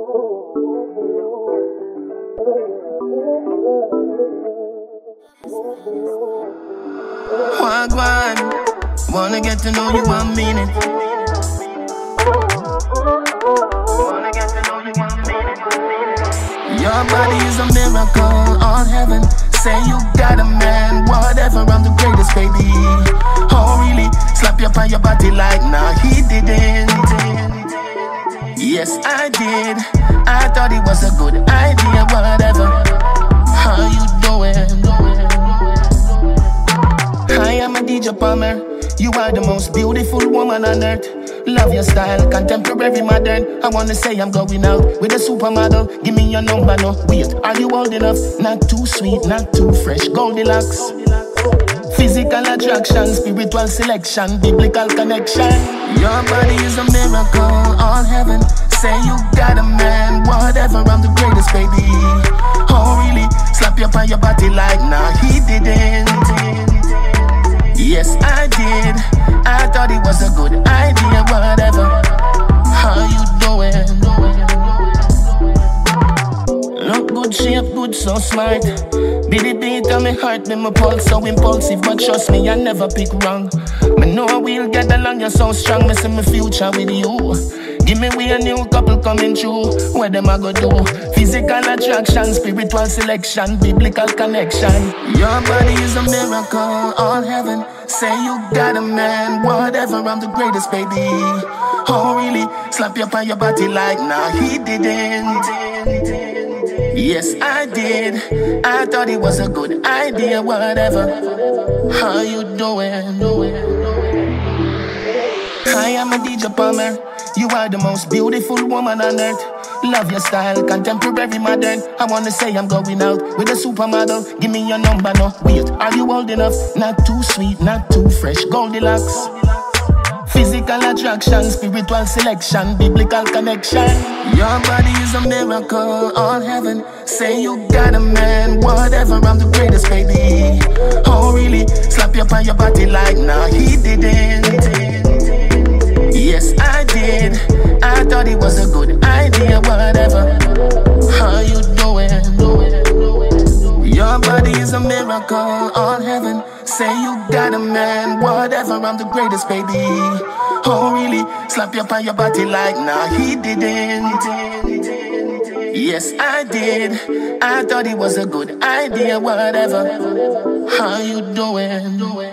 Wagwan, wanna get to know you 1 minute. Wanna get to know you 1 minute. Your body is a miracle, all heaven. Say you got a man, whatever, I'm the greatest, baby. Oh really? Slap you on your body like, nah, he didn't. Yes, I did. I thought it was a good idea, whatever. How you doing? I am a DJ Palmer. You are the most beautiful woman on earth. Love your style, contemporary, modern. I wanna say I'm going out with a supermodel. Give me your number, no. Wait, are you old enough? Not too sweet, not too fresh. Goldilocks. Physical attraction, spiritual selection, biblical connection. Your body is a miracle, all heaven. Say you got a man, whatever, I'm the greatest, baby. Oh really? Slap you on your body like, nah, he didn't. Yes, I did. I thought it was a good idea, whatever. How you doing? Look good shape, good, so smart. Beat beat on me heart, me my pulse so impulsive. But trust me, I never pick wrong. Me know we'll get along, you're so strong. Me see my future with you. Give me we a new couple coming through. What them I go do? Physical attraction, spiritual selection, biblical connection. Your body is a miracle, all heaven. Say you got a man, whatever, I'm the greatest, baby. Oh really? Slap you on your body like, nah, he didn't. Yes, I did. I thought it was a good idea, whatever. How you doing? I am a DJ Palmer. You are the most beautiful woman on earth. Love your style, contemporary, modern. I wanna say I'm going out with a supermodel. Give me your number, no. Wait, are you old enough? Not too sweet, not too fresh. Goldilocks. Physical attraction, spiritual selection, biblical connection. Your body is a miracle, all heaven. Say you got a man, whatever, I'm the greatest, baby. Oh really? Slap you on your body like, nah, he didn't. Yes, I did. I thought it was a good idea, whatever. How you doing? Your body is a miracle, all heaven. Say you got a man, whatever, I'm the greatest, baby. Oh really? Slap you on your body like, nah, he didn't. Yes, I did. I thought it was a good idea, whatever. How you doing?